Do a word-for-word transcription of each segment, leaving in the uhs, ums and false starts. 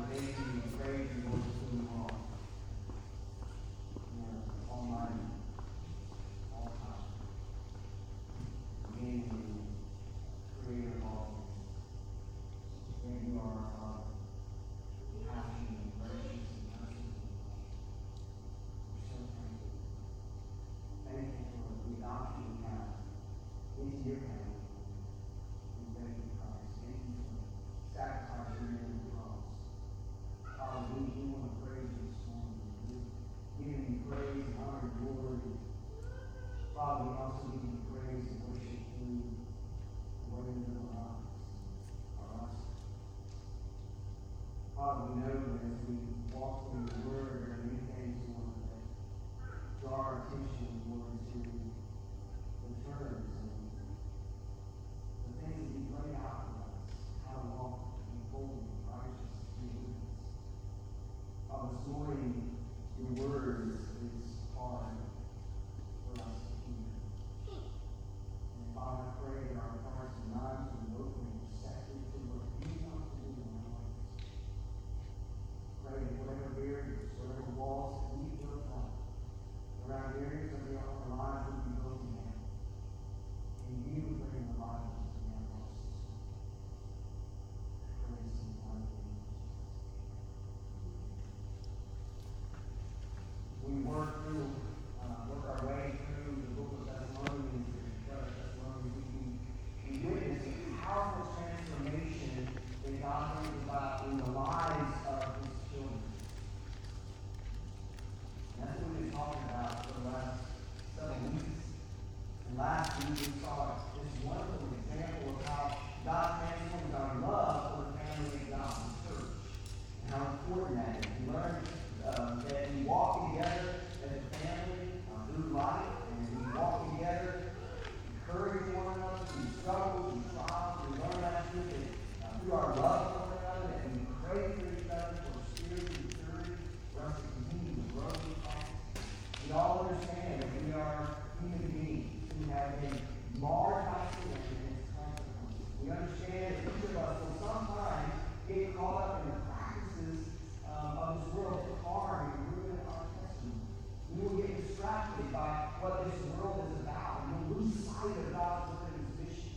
thank you and praise you, Lord, for who you are. You are almighty, all powerful, amazing, creator of all things. And you are our Father, passionate and gracious and merciful. We're so thankful. Thankful for the adoption we have into your family. We thank you, Christ. Thank you for sacrificing your name on the cross. Father, we, we want to praise you this morning. We give you praise and honor and glory. Father, we also give you praise and worship you for what you do in our lives, our lives. Father, we know that as we walk through the Word, there are many things, Lord, that draw our attention, Lord, to the terms and the things that you lay out for us, how to walk in holy, righteous, and goodness. Father, this morning, your word is, is hard for us to hear. And Father, I pray that our hearts and minds will be open and receptive to what you want to do in our lives. Pray that whatever barriers, whatever walls that we built up around areas of our lives will be broken down. And you would bring the light to the hearts. Praise and honor to you. We work through, uh, work our way through the book of Thessalonians, the Brother Thessalonians. We, we witness a powerful transformation that God brings about in the lives of His children. And that's what we've been talking about for the last several weeks. And last week we saw this wonderful example of how God transforms our love for the family of God, the church, and how important that is. We learned um, that we walk together as a family uh, through life, and we walk together, encourage one another through struggles and trials. We learn that through, uh, through our love for one another, that we pray for each other for spiritual maturity, for us to continue to grow in Christ. We all understand that we are human beings who have been marred by sin and its consequences. We understand that each of us will sometimes get caught up in the practices um, of this world that harm and ruin our testimony. We will get distracted by what this world is about, and we'll lose sight of God's word and mission.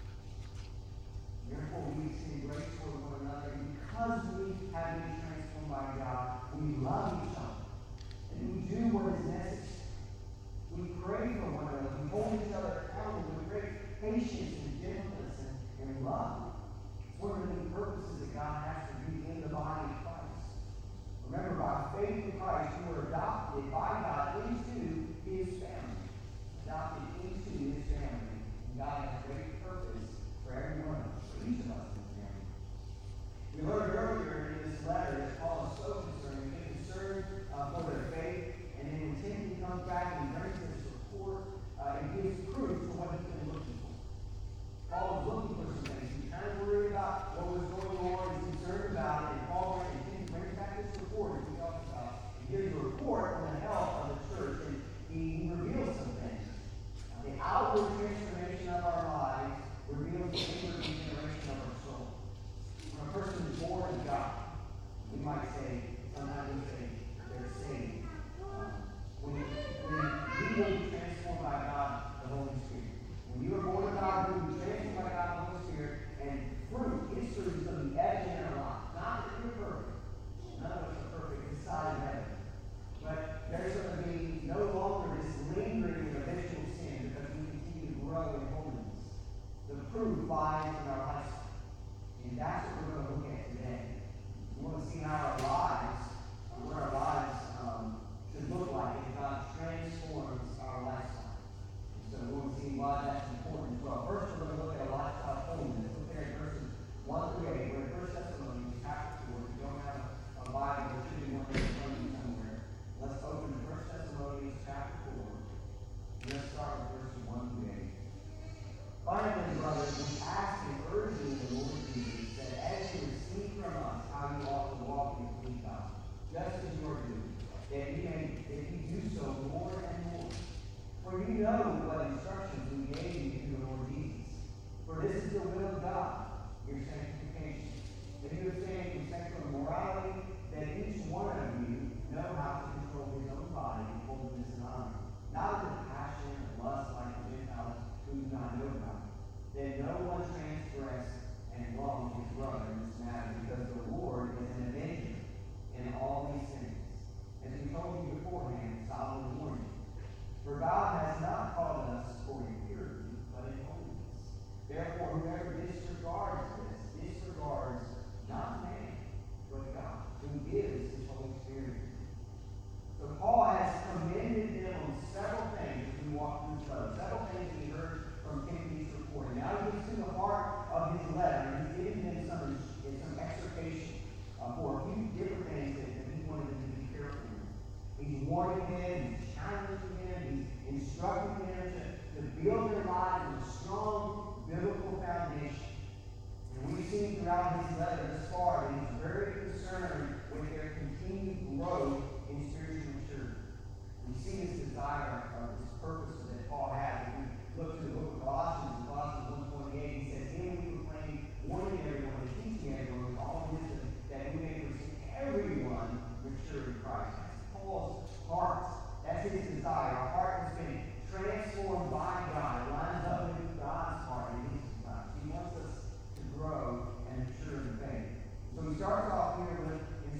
Therefore, we extend grace toward one another, and because we have been transformed by God, we love each other, and we do what is necessary. We pray for one another. We hold each other accountable with great patience and gentleness and, and love. It's one of the many purposes that God has to be in the body of Christ. Remember, by faith in Christ, you were adopted by God into His family. Adopted into His family. And God has great purpose for every one of us, for each of us in His family. We learned earlier in this letter that Paul is so concerned, he's concerned uh, for their faith. And then when Timothy comes back and he brings this report, uh, it gives proof for what he's been looking for. Paul was looking for some things. He was kind of worried about what was going on. He's concerned about it. And Paul brings, and Timothy brings back this report as we talked about. He gives a report on the health of the church, and he, he reveals some things. Uh, the outward transformation of our lives reveals the inward regeneration of our soul. When a person is born of God, we might say, sometimes we say, they're saved. When, when we will be transformed by God, the Holy Spirit. When you are born of God, you will be transformed by God, the Holy Spirit, and fruit, history is going to be evident in our lives. Not that you're perfect. None of us are perfect this side of heaven. But there's going to be no longer this lingering and habitual sin because we continue to grow in holiness. The proof lies in our life. And that's what we're going to look at today. We want to see how our lives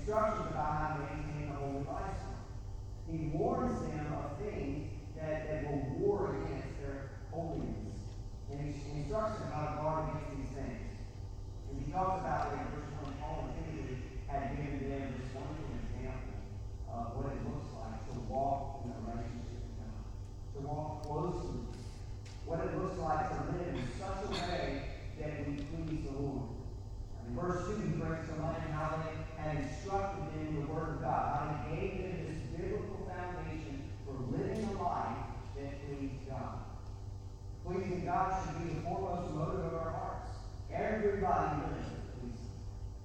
instructions about how to maintain a holy lifestyle. He warns them of things that, that will war against their holiness. And he instructs them how to guard against these things. And he talks about it in verse one, Paul and Timothy had given them this wonderful example of what it looks like to walk in a relationship with God, to walk closely, what it looks like to live in such a way that we please the Lord. In verse two, he brings to mind how they had instructed them in the Word of God, how he gave them this biblical foundation for living a life that pleased God. Pleasing God should be the foremost motive of our hearts. Everybody lives to please Him.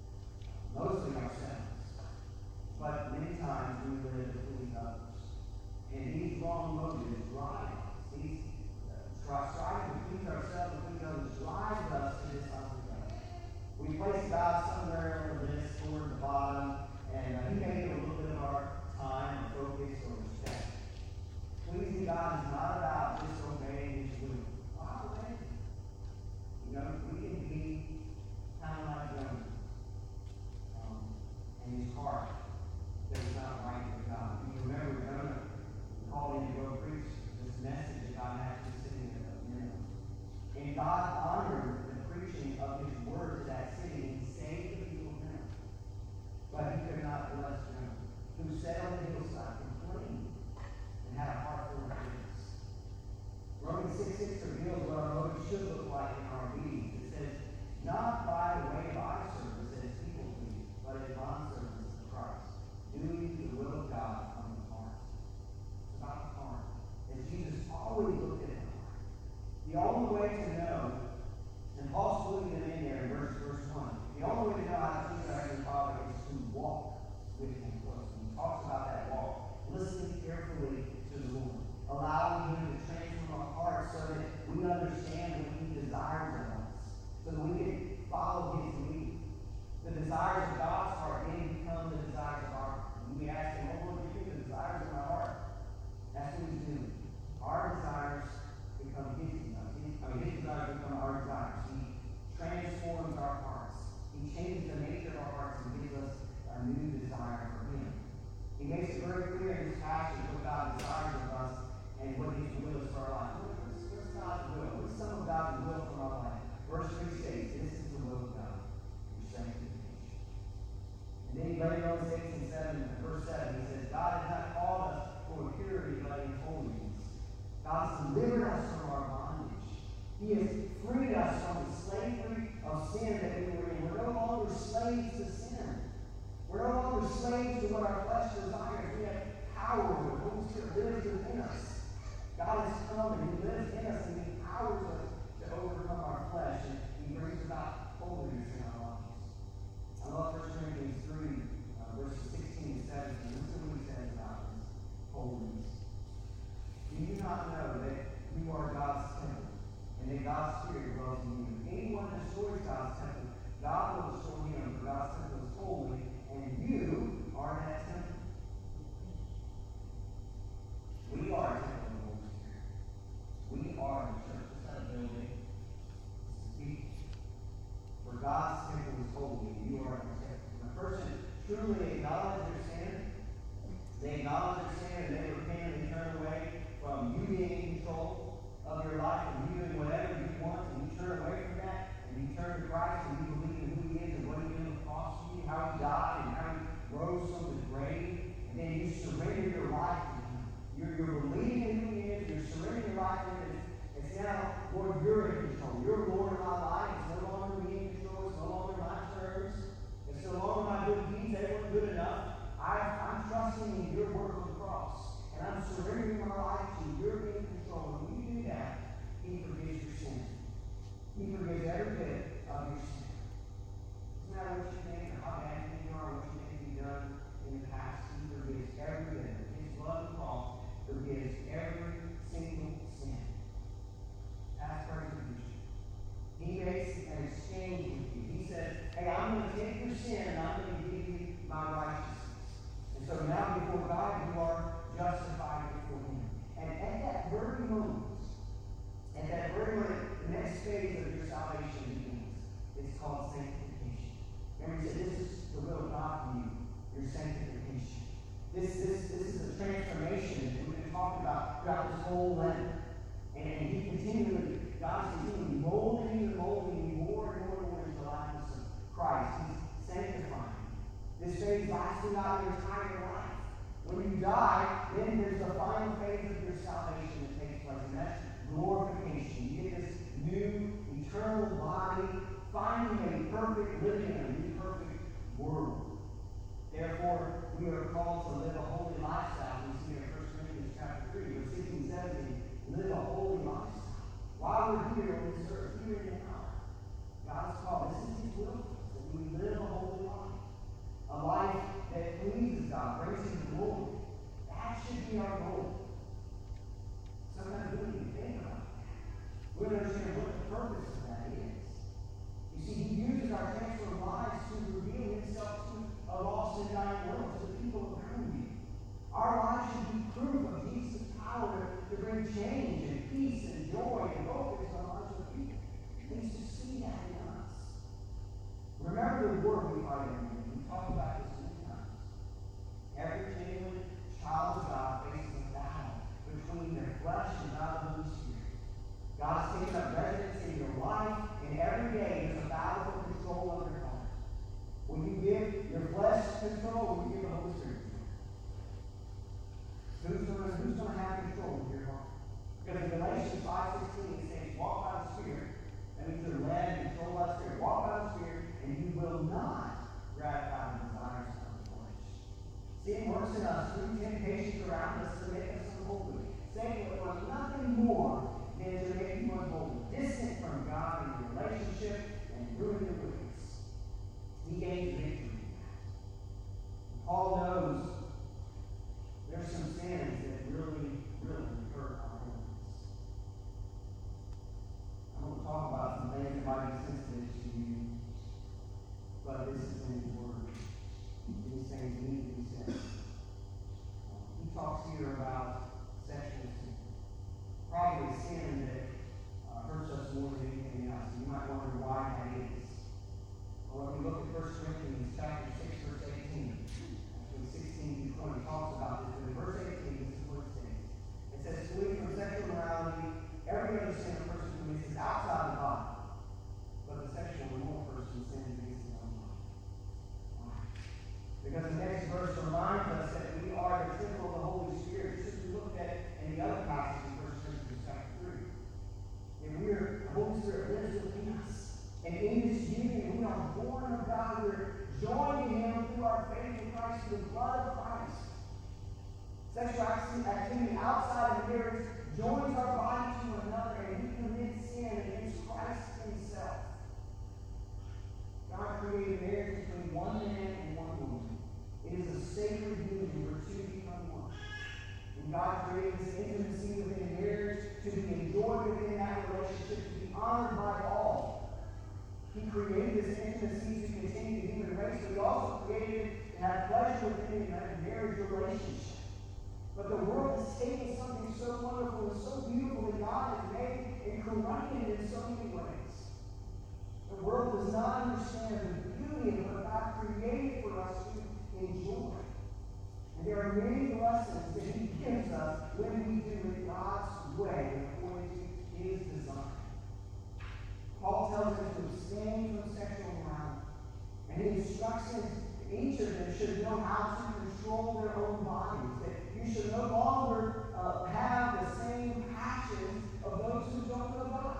Mostly ourselves. But many times we live to please others. And these wrong motives drive us. These uh, striving to please ourselves and please others drives us to this God. We place God somewhere on the list toward the bottom, and uh, He may get a little bit of our time or focus or respect. Pleasing God is not about disobeying His will. Why obey? You know, we can be kind of like Jonah, um, and his heart that is not right with God. You remember Jonah called him to go preach this message that God had to the city of Nineveh. And God honored the preaching of His word to that city, and He saved the people of Nineveh. But He could not bless Jonah, who sat on the hillside, complained, and had a heart full of bitterness. Romans six six reveals what our motives should look like in our obedience. It says, not by the way of eye service as people please, but as bondservants of Christ, doing the will of God from the heart. It's about the heart. As Jesus always looked at the heart. The only way to know, and Paul's putting them in there in verse, verse one, the only way to know how to please our Heavenly Father is to walk with Him closely. He talks about that walk, listening carefully to the Lord, allowing Him to transform our hearts so that we understand what He desires of us, so that we can follow His lead. The desires of God's heart then become the desires of our heart. When we ask Him, oh Lord, give me the desires of my heart. That's what He's doing. Our desires become His desires. His, I mean, His desires become our desires. He transforms our hearts. He changes the nature of our hearts and gives us a new desire for Him. He makes it very clear in this passage what God desires of us and what His will is for our life. What's, what's God's will? What's some of God's will for our life? Verse three states, this is the will of God, your sanctification. And then he later on six and seven, verse seven, he says, God has not called us for purity, but in holiness. God has delivered us from our bondage. He has freed us from the slavery of sin that we were in. We're no longer slaves to sin. We're no longer slaves to what our flesh desires. We have power. The Holy Spirit lives within us. God has come and He lives in us and He empowers us to overcome our flesh, and He brings about holiness in our lives. I love First Corinthians three, uh, verses sixteen and seventeen. Listen to what he says about this holiness. Do you not know that you are God's temple, and that God's Spirit dwells in you? If anyone destroys God's temple, God will destroy him, for God's temple is holy, and you are that temple. We are a temple of the Holy Spirit. We are the church. It's not a building. It's a people. For God's temple is holy, and you are the temple. When a person truly acknowledges their sin, they acknowledge their sin, and they repent and turn away from you being in control of your life, and you doing whatever you want, and you turn away from that, and you turn to Christ, and you believe in who He is, and what He did on the cross for you, how He died, and how He rose from the grave, and then you surrender your life to Him. You're, you're believing in who He is, you're surrendering your life to Him. It's, it's now, Lord, you're in control. You're Lord of my life. It's no longer me in control. It's no longer my terms. It's no longer my good deeds. They weren't good enough. I, I'm trusting in your work on the cross. And I'm surrendering my life to you. You're in control. When you do that, He forgives your sin. He forgives every bit of your sin. Doesn't matter what you think or how bad you are, what you think you've done in the past. He forgives every bit of it. His blood on the cross forgives every single sin. Past, present, future. He makes an exchange with you. He says, hey, I'm going to take your sin and I'm going to give you my righteousness. And so now before God, you are justified before Him. And at that very moment, at that very moment, the next phase of your salvation begins. It's This phase lasts throughout your entire life. When you die, then there's the final phase of your salvation that takes place, and that's glorification. You get this new, eternal body, finding a perfect living in a new, perfect world. Therefore, we are called to live a holy lifestyle. We see in First Corinthians chapter three, verse sixteen, seventeen, live a holy lifestyle. While we're here on this earth, here and now, God's called. This is His will for us, that we live a holy life. A life that pleases God, brings Him glory. That should be our goal. Sometimes we don't even think about that. We don't understand what the purpose of that is. You see, He uses our transformed lives to reveal Himself to a lost and dying world, to the people around you. Our lives should be proof of Jesus' power to bring change and peace and joy and hope into the lives of people. They used to see that in us. Remember the war we fight in. We talked about this many times. Every genuine child of God faces a battle between their flesh and God the Holy Spirit. God has taken up residence in your life, and every day there's a battle for control of your heart. Will you give your flesh control, or will you give the Holy Spirit control? Who's going to, who's going to have control of your heart? Because in Galatians five sixteen it says, walk by the Spirit. That means you're led and controlled by the Spirit. Walk by the Spirit, and you will not gratify the desires of the flesh. Sin works in us through temptations around us to make us unholy. Satan wants nothing more than to make you unholy, distant from God in your relationship and ruin your witness. He gains victory. Paul knows there's some sins that really, really hurt our holiness. I'm going to talk about some things that might be sensitive to you, but this is in His Word. These things need to be said. He talks here about sexual sin. Probably a sin that uh, hurts us more than anything else. You might wonder why that is. Well, if we look at First Corinthians chapter six, verse eighteen, actually sixteen through twenty talks about this, but in verse eighteen, this is what it says. It says, flee from sexual immorality. Every other sin a person commits is outside the body, but the sexual immoral person sins against his own body. Why? Because the next verse reminds us that we are the temple of the Holy Spirit, just as we looked at in the other passage in First Corinthians chapter three. And we're, the Holy Spirit lives within us. And in this union, we are born of God. We're joined in Him through our faith in Christ, through the blood of Christ. Sexual activity outside of marriage joins our body to one another, and we commit sin against Christ Himself. God created marriage between one man and one woman. It is a sacred union where two become one. And God created this intimacy within marriage to be enjoyed within that relationship, to be honored by all. He created this intimacy to continue the human race, but He also created it to have pleasure within a marriage relationship. But the world has taken something so wonderful and so beautiful that God has made and corrupted it in so many ways. The world does not understand the beauty of what God created for us to enjoy. And there are many lessons that He gives us when we do it God's way, according to His design. Paul tells us to abstain from sexual immorality. And he instructs us, each of them should know how to control their own bodies. That you should no longer uh, have the same passions of those who don't know God.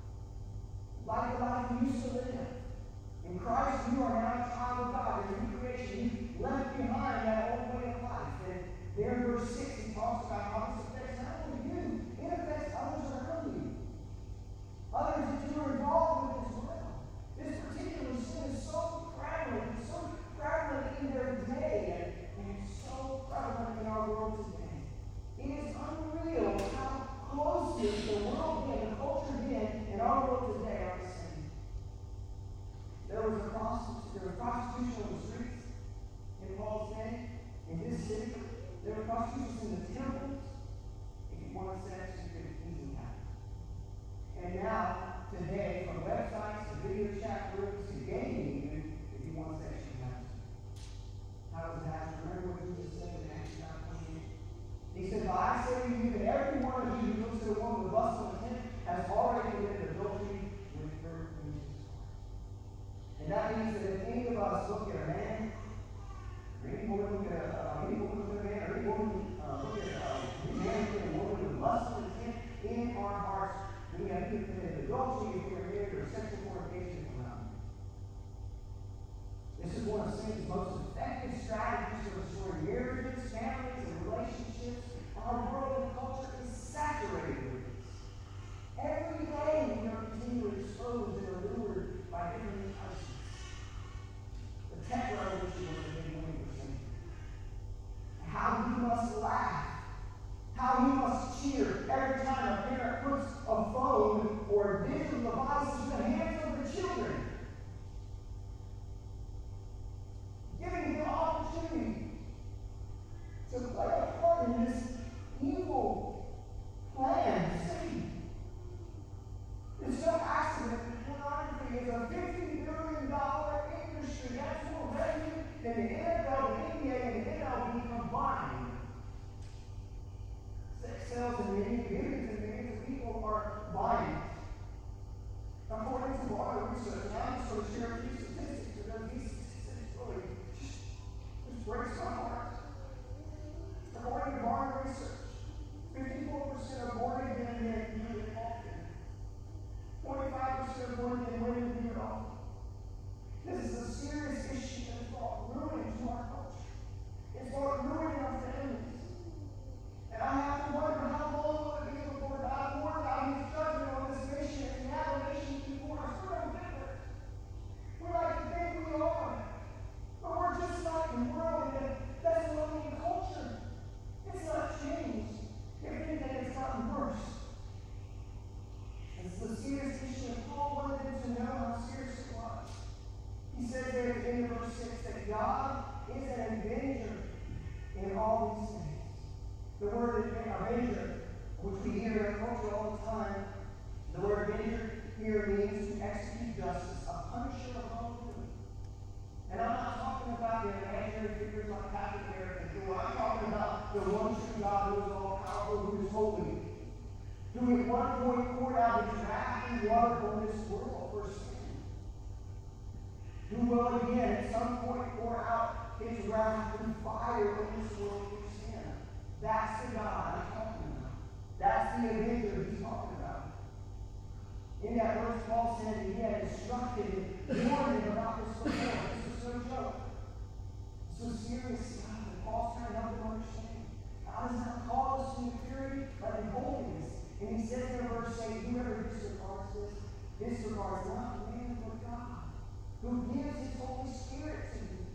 Like the life you used to live. In Christ, you are now a child of God. As a new creation, you left behind that old way of life. And there in verse six, he talks about how this affects not only you, it affects others around you. Others that you are involved with as well. This particular sin is so prevalent, it's so prevalent in their day, and, and it's so prevalent in our world today. It is unreal how closely the world did, the culture did, and our world today are the same. There was a prostitution, there was prostitution on the streets in Paul's day, in this city. There were prostitutions in the temples. If you wanted sex, you could easily have it. And now, today, from websites to video chat groups to gaming, even, if you want sex, you have to. How was that? Remember what Jesus said in Acts chapter twenty-eight? He said, "But I say to you that every one of you who looks at a woman with lustful intent has already committed adultery with her in his heart." And that means that if any of us look at a man is an avenger in all these things. The word avenger, which we hear in culture all the time, the word avenger here means to execute justice, a punisher of wrongdoing. And I'm not talking about the imaginary figures like Captain America. I'm talking about the one true God who is all powerful, who is holy, who at one point poured out his wrath and water on this world for sin, who will again at some point pour out his wrath and fire on this world for sin. That's the God I'm talking about. That's the avenger he's talking about. In that verse, Paul said that he had instructed and warned him about this before. This is no joke. So serious stuff that Paul's trying to help him understand. God has not called us to purity, but in holiness. And he says in verse eight, whoever disregards this, disregards not man but God, who gives his Holy Spirit to you.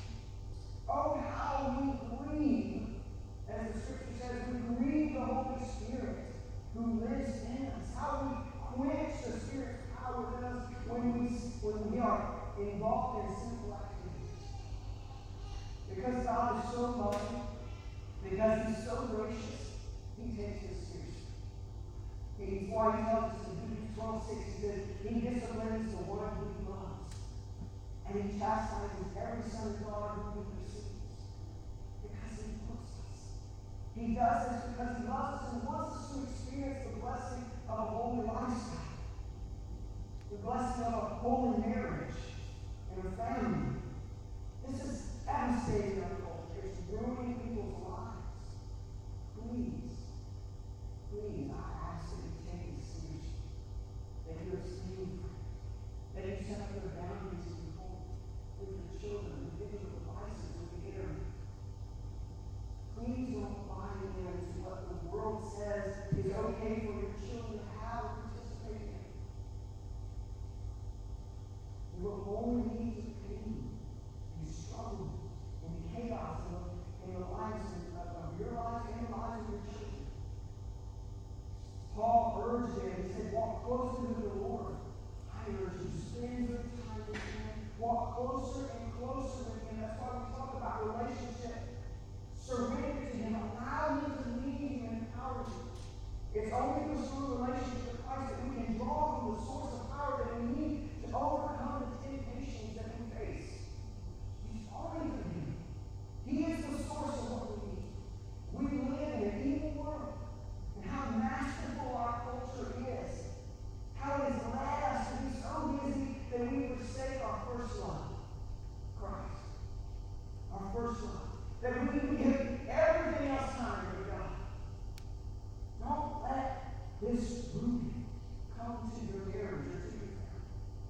Oh, how we grieve, as the scripture says, we grieve the Holy Spirit who lives in us. How we quench the Spirit's power within us when we, when we are involved in sinful activities. Because God is so loving, because he's so gracious, he takes us seriously. It's why he tells us in Hebrews twelve six, he says, he disciplines the one who he loves. And he chastises every son and daughter whom he receives. Because he loves us. He does this because he loves us and wants us to experience the blessing of a holy lifestyle. The blessing of a holy marriage and a family. This is devastating our culture. It's ruining people's lives. Please, please, I ask that you take this seriously. That you esteem, that you set up your boundaries with your home, with your children, with digital devices, with the internet. Please don't buy into what the world says is okay for your children to have or participate in. You will only lead to pain and struggle and chaos in the lives of your lives and the lives of your children. Paul urged them, he said, walk closer to the Lord. I urge you, spend your time with him. Walk closer and closer with him. That's why we talk about relationship. Surrender to him. Allow him to lead you and empower you. It's only through a relationship with Christ that we can draw from the source of power that we need to overcome the temptations that we face. He's only for him. He is the source of what we need. We live in an evil world. And how masterful our culture is. How it has led us to be so busy that we forsake our first love, Christ. Our first love. That we give everything else time to God. Don't let this movie come to your marriage or to your family.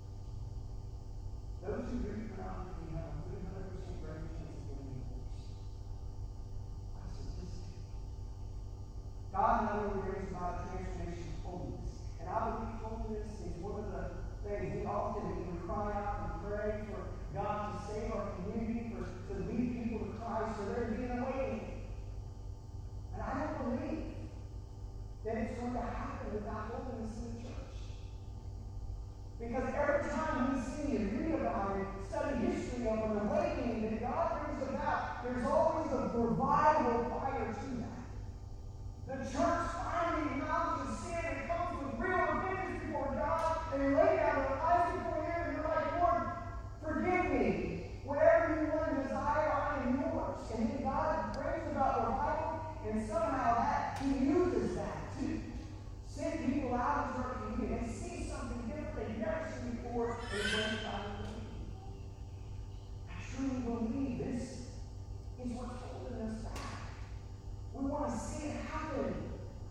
Those who drink pornography have a one hundred percent greater chance of getting divorced. That's statistic. God not only brings about a transformation of holiness, and I believe holiness is one of the things we often even cry out and pray for God to save our community, for to lead people to Christ, for there to be an awakening. And I don't believe that it's going to happen without holiness in the church. Because every time we see and read about it, study history of an awakening that God brings about, there's always a revival fire to that. The church finally acknowledges sin and comes with real repentance before God, and they lay down their lives before Him, and they're like, Lord, forgive me. Whatever you want to desire, I am yours. And then God brings about revival, and somehow that He uses that to send people out into our community and see something different they've never seen before, and bring about the community. I truly believe this is what's holding us back. We want to see it happen.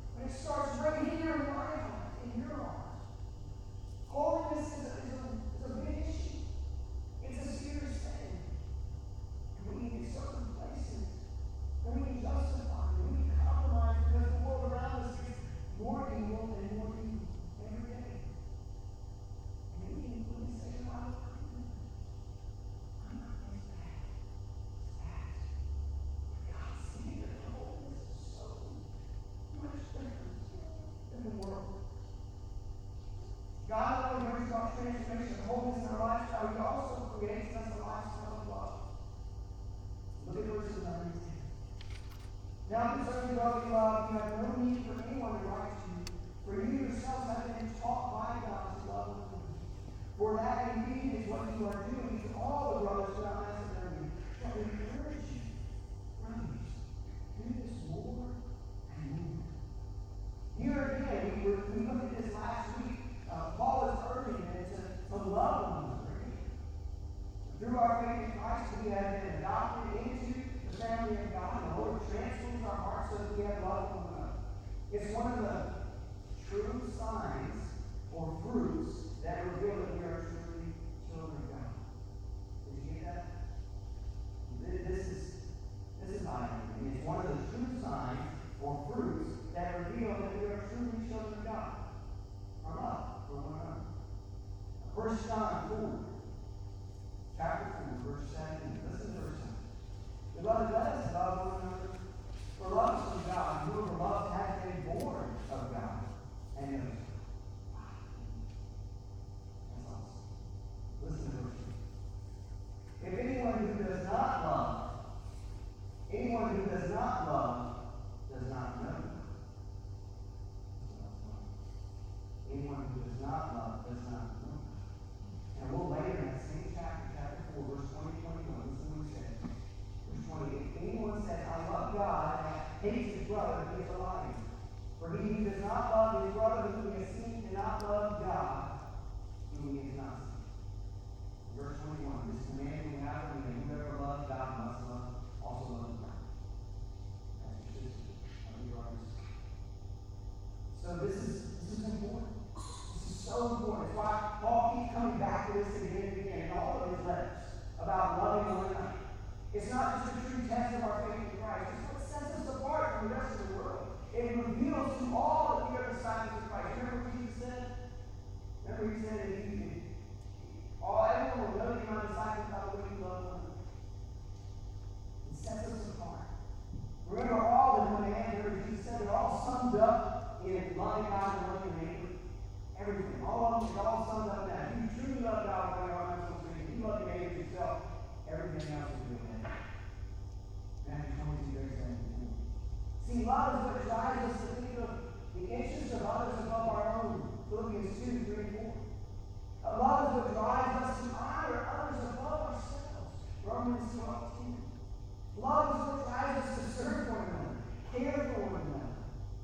Now concerning brotherly love, you have no need for anyone to write to you, for you yourselves have been taught by God to love one another. For that indeed is what you are doing to all the brothers who are Macedonia. But we encourage you, brothers, do this more and more. Here again, we, were, we looked at this last week. Uh, Paul is urging them to, to love one another again. Through our faith in Christ, we have been adopted into the family of God. The Lord transforms our hearts so that we have love for one another. It's one of the true signs or fruits that reveal that we are truly children of God. Did you get that? This is this is vital. It's one of the true signs or fruits that reveal that we are truly children of God. Our love for one another. First John four, chapter four, verse seventeen. Listen to verse seventeen. Beloved, let us love one another. For love is from God. Whoever loves has been born of God and knows God. That's awesome. Listen to verse two. If anyone who does not love, anyone who does not love does not know God. Anyone who does not love does not know God. And we'll later in that same chapter, chapter four, verse twenty, twenty-one, listen to what he says. Verse twenty, if anyone says, I love God, and hates his brother, he is a liar. For he who does not love his brother whom he has seen cannot love God whom he has not seen. Verse twenty-one, this command we have from him, whoever loves God must love, also love God. That's your sister. Love your brothers. So this is this is important. This is so important. It's why Paul keeps coming back to this again and again in all of his letters about loving one another. It's not just a true test of our faith in Christ. It's what sets us apart from the rest of the world. It reveals to all that we are disciples of Christ. Remember what Jesus said? Remember he said that he, all everyone will know that you're my disciples by the way you love one another. It sets us apart. Remember all the commands, remember Jesus said they're all summed up in loving God and loving your neighbor. Everything. All of them is all summed up in that. If you truly love God with all your heart, mind, soul, strength, if you love your neighbor yourself, everything else will be okay. Matthew twenty-two, verse seventeen. See, love is what drives us to think of the interests of others above our own. Philippians two, three, and four. Uh, love is what drives us to honor others above ourselves. Romans twelve, ten. Love is what drives us to serve one another, care for one another.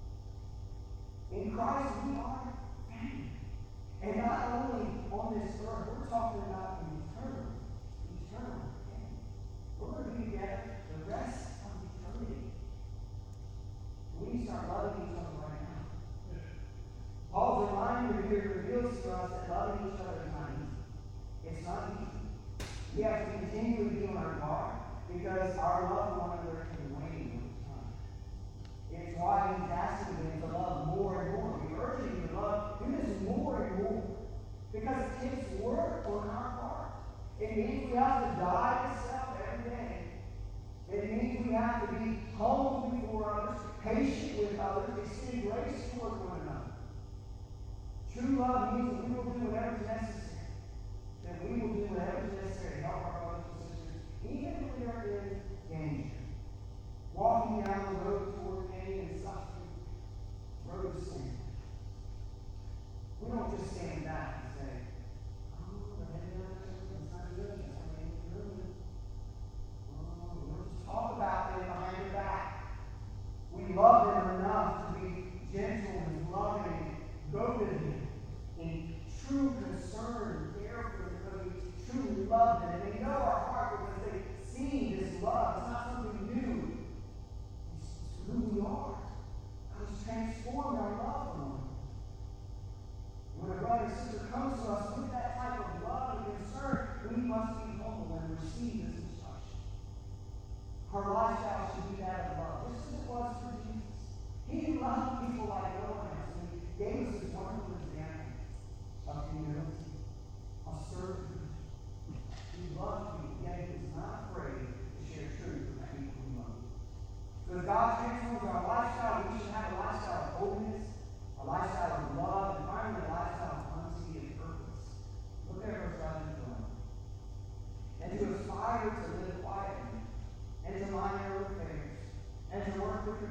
In Christ, we are family. And not only on this earth, we're talking about an eternal, eternal family. We're going to be together the rest of eternity. We need to start loving each other right now. Paul's reminder here reveals to us that loving each other is not easy. It's not easy. We have to continually be on our guard because our love for one another can wane over time. It's why he's asking them to love more and more. We're urging you to love, do this more and more. Because it takes work on our part. It means we have to die to self every day. It means we have to be humble before others, patient with others, extend grace toward one another. True love means that we will do whatever is necessary. That we will do whatever is necessary to help our brothers and sisters, even if we are in danger. Walking down the road toward pain and suffering, road of sin. We don't just stand back and say, oh, the head of it's not good, that's why they didn't do it. Oh, we'll just talk about them behind their back. We love them enough to be gentle and loving, go to them in true concern and care for them because we truly love them. And they know our heart because they see this love. It's not something new. It's who we are. God has transformed our love for them. When a brother or sister comes to us with that type of love and concern, we must be humble and receive this instruction. Our lifestyle should be that of love, just as it was for Jesus. He loved people like no one else, and he gave us this wonderful example of humility, of servitude. He loved people, yet he was not afraid to share truth with the people he loved. So as God transforms our lifestyle, we should have a lifestyle of holiness, a lifestyle of love, and finally a lifestyle of honesty and purpose. Look at verse eleven and twelve. And to aspire to live quietly, and to mind our affairs, and to work with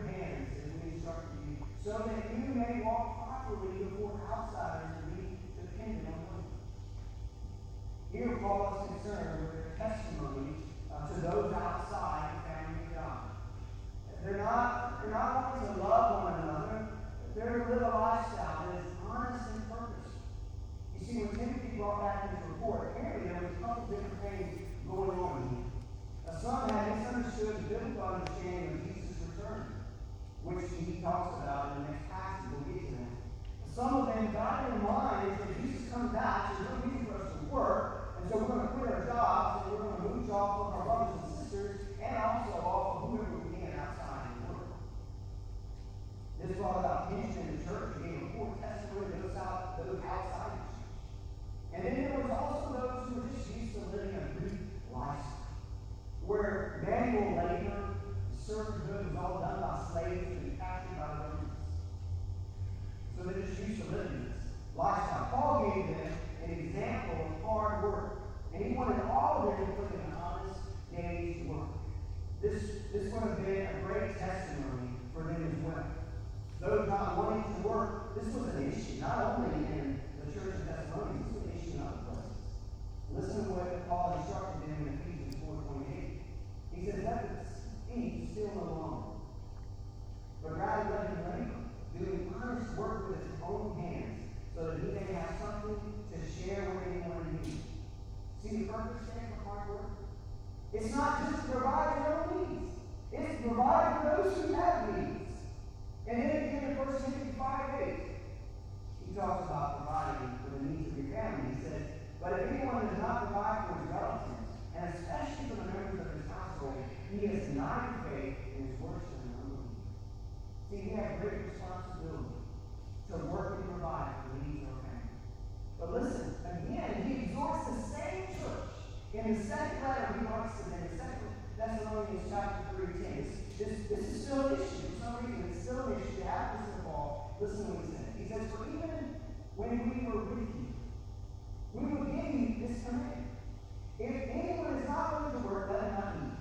he talks about in the next passage. We'll get to that. Some of them got in mind is that Jesus comes back, so there's no reason for us to work, and so we're going to quit our jobs, and we're going to mooch off of our brothers and sisters, and also off of whoever we can outside the world. This brought about tension in the church. It gave a poor testimony to those, out, those outside the church. And then there was also those who were just used to living a Greek lifestyle, where manual labor, servanthood was all done by slaves and captured by the Romans. So they're just used to living this lifestyle. Paul gave them an example of hard work, and he wanted all of them to put in an honest day's work. This, this would have been a great testimony for them as well. Those not wanting to work, this was an issue, not only in the church of Thessalonians, this was an issue in other places. Listen to what Paul instructed them in Ephesians four twenty-eight. He says, let the thief steal no longer, but rather let him labor, doing honest work with his own hands, so that he may have something to share with anyone in need. See the purpose there for hard work? It's not just to provide your own needs. It's to provide for those who have needs. And then again in First Timothy five eight, he talks about providing for the needs of your family. He says, but if anyone does not provide for his relatives, and especially for the members of his household, he is denied faith and is worse than an unbeliever. See, we have great responsibility to work and provide for the needs of our family. But listen, again, he exhorts the same church in the second letter he writes to them, in Second Thessalonians chapter three ten. This, this is still an issue. For some reason, it's still an issue. After this Paul, listen to what he says. He says, for even when we were with you, we would give you this command. If anyone is not willing to work, let him not eat.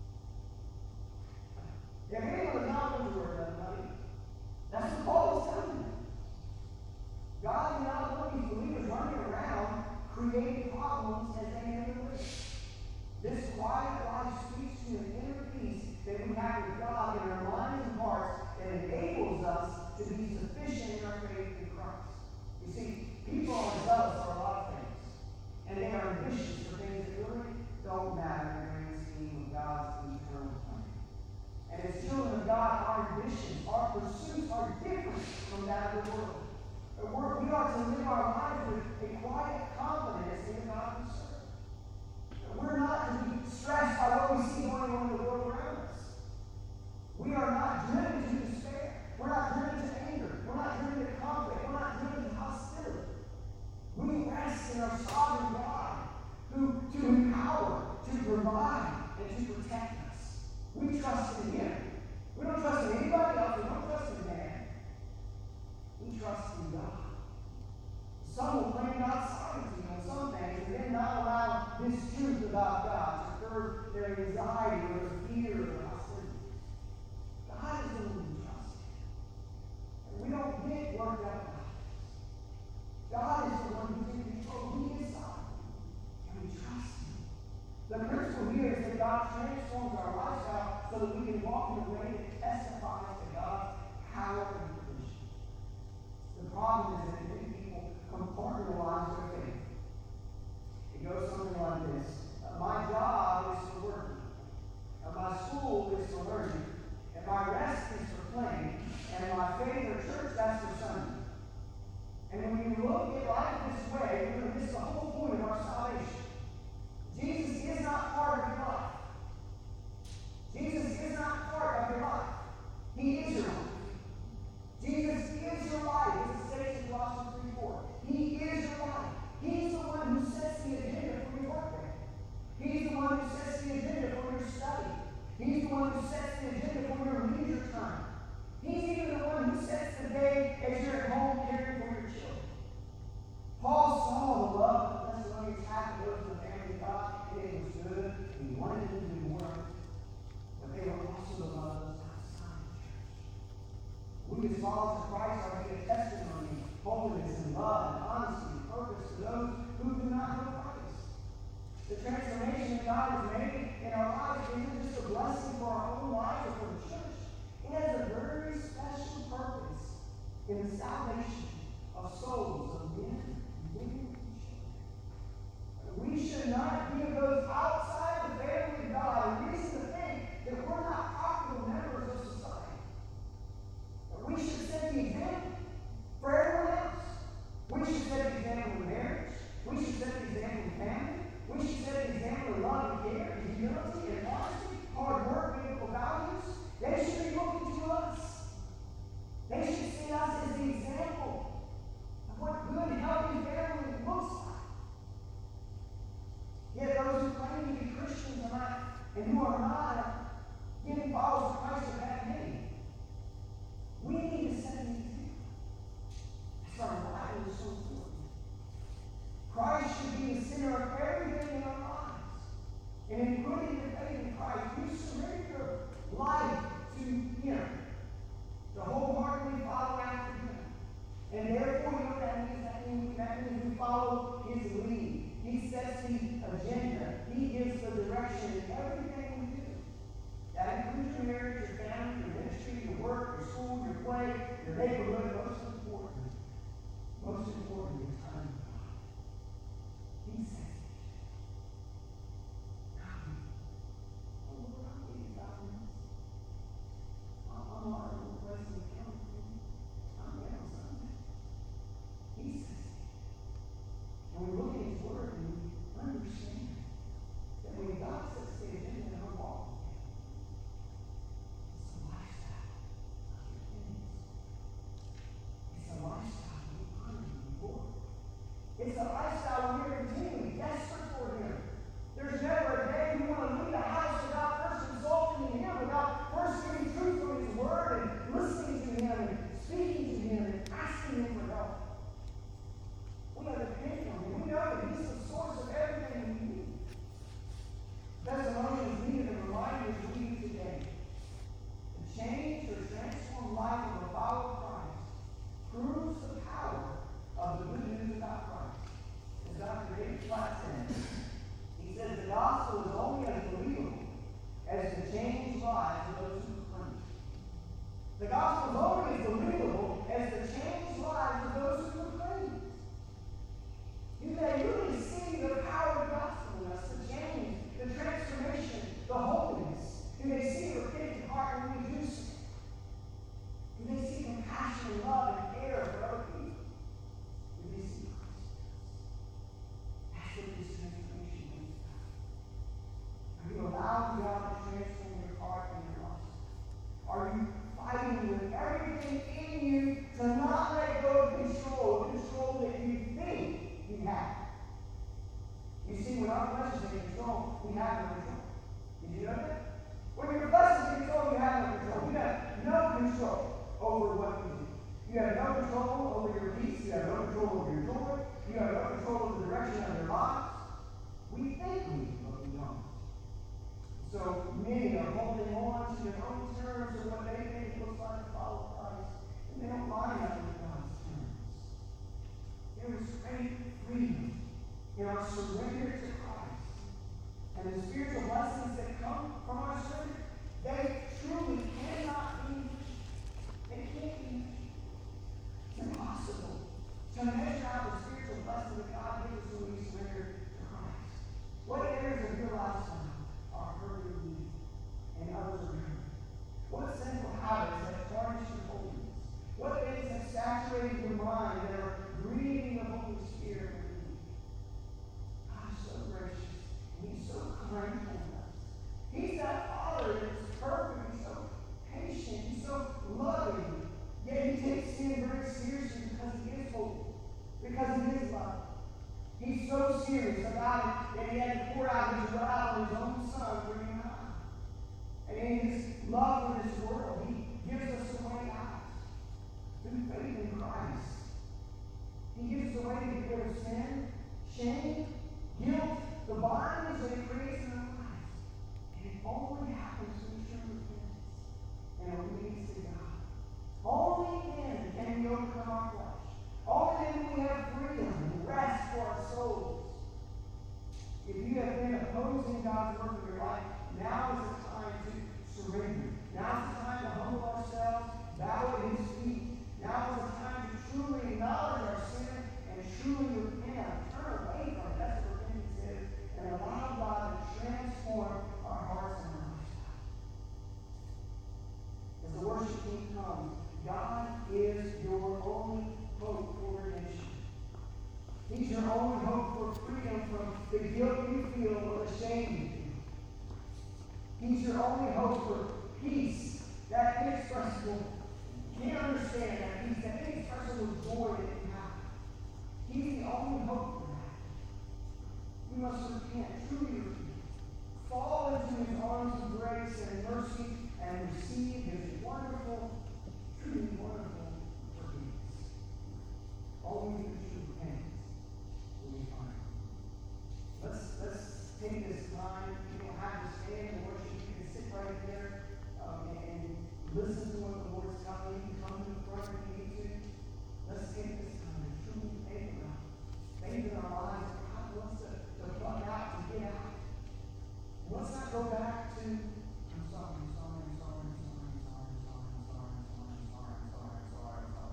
If anyone is not willing to work, let him not eat. That's what Paul is telling them. God did not want these believers running around creating problems as they never live. This quiet life speaks to an inner peace that we have with God in our minds and hearts that enables us to be sufficient in our faith in Christ. You see, people are zealous for a lot of things, and they are ambitious for things that really don't matter in the grand scheme of God's eternal plan. And as children of God, our ambitions, our pursuits are different from that of the world. We're, we are to live our lives with a quiet confidence in the God we serve. We're not to be stressed by what we see going on in the world around us. We are not driven to despair. We're not driven to anger. We're not driven to conflict. We're not driven to hostility. We rest in our sovereign God, who to empower, to provide, and to protect us. We trust in Him. We don't trust in anybody else. We don't trust in man. We trust in God. Some will claim God's sovereignty on some things and then not allow this truth about God to curb their anxiety or their fear or their hostility. God is the one we trust. And we don't get worked up about this. God is the one who's in control. He is sovereign. And we trust Him. The principle here is that God transforms our lifestyle so that we can walk in a way that testifies to God's power and provision. The problem is that many people compartmentalize their faith. It goes something like this. Uh, my job is for working. Uh, my school is for learning. And my rest is for playing. And my favorite church, that's for Sunday. And when you look at life this way, you're going to miss the whole point of our salvation. Jesus is not part of your life. Jesus is not part of your life. He is your life. Jesus is your life, as it states in Colossians three four. He is your life. He's the one who sets the agenda for your work day. He's the one who sets the agenda for your study. He's the one who sets the agenda for your leisure time. He's even the one who sets the day as you're at home caring for your children. Paul saw the love of the Thessalonians had for those in the family of God, and it was good, and he wanted them to do more. But they were also the love outside the church. We as followers of Christ are to be a testimony, holiness, and love, and honesty, and purpose to those who do not know Christ. The transformation that God has made in our lives isn't just a blessing for our own lives or for the church. It has a very special purpose in the salvation of souls, of men, women, and children. The gospel is only as believable as the changed lives of those who proclaim. You may really see the power of the gospel in us, the change, the transformation, the holiness. You may see a repentant heart when we do sin. You may see compassion and love and care for other people. You may see Christ. That's what this transformation is about. Are you allowing God to transform your heart and your life? Are you fighting with everything in you to not let go of control, control that you think you have? You see, when our flesh is in control, we have no control. Did you know that? When your flesh is in control, you have no control. You have no control over what you do. You have no control over your peace. You have no control over your joy. You have no control over the direction of your lives. We think we do, but we don't. So many are holding on to their own terms of what they think it looks like to follow Christ, and they don't line up with God's terms. There is great freedom in our surrender to Christ. And the spiritual blessings that come from our surrender, they truly cannot be, they can't be. It's impossible to measure out the spiritual blessing that God gives us when we surrender to Christ. What areas of your lifestyle are hurting you and others are hurting? What sinful habits have tarnished your holiness? What things have saturated your mind that are grieving the Holy Spirit within you? God is so gracious, and He's so kind to us. He's that Father that is perfect. He's so patient. He's so loving. Yet He takes sin very seriously because He is holy, because He is love. He's so serious about it that He had to pour out His wrath on His own Son for you and I. And in His love for this world, He gives us the way out through faith in Christ. He gives the way to get rid of sin, shame, guilt, the bondage that He creates in our lives. And it only happens through true repentance and obedience to God. Only then can we overcome our flesh. Only then we have freedom and rest for our souls. If you have been opposing God's work in your life, now is the time to surrender. Now is the time to humble ourselves, bow at His feet. Now is the time to truly acknowledge our sin and truly repent, turn away from it. That's what repentance is. And allow God to transform our hearts and our lifestyle. As the worship team comes, God is your only hope for redemption. He's your only hope for freedom from the guilt you feel or the shame you feel. He's your only hope for peace, that inexpressible. You can't understand that peace, that inexpressible joy that you have. He's the only hope for that. You must repent, truly repent. Fall into His arms of grace and mercy and receive His wonderful, truly wonderful forgiveness. Only through true repentance will we find it. Let's, let's take this time. You don't have to stand and worship. You can sit right there um, and, and listen to what the Lord is telling you. You can come to the front if you need to. Let's take this time to truly think about things in our lives that God wants to, to pluck out, to get out. And let's not go back to, I'm sorry, I'm sorry, I'm sorry, I'm sorry, I'm sorry, I'm sorry, I'm sorry, I'm sorry, I'm sorry, I'm sorry, I'm sorry, I'm sorry.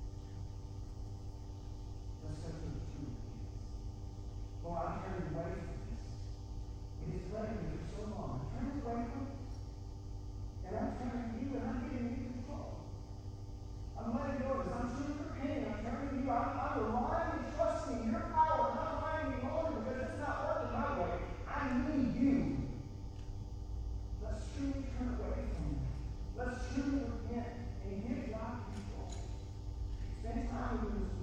Let's go to the truth. Lord, I'm turning away from this. It has plagued me for so long. I'm turning away from it. And I'm turning to you and I'm giving you control. I'm letting go of this. I'm truly repenting. I'm turning to you. I'm, I'm relying and trusting in your power. I'm not relying any longer because it's not working my way. I need you. Let's truly turn away from it. Let's truly repent and give God control. Spend time with Him.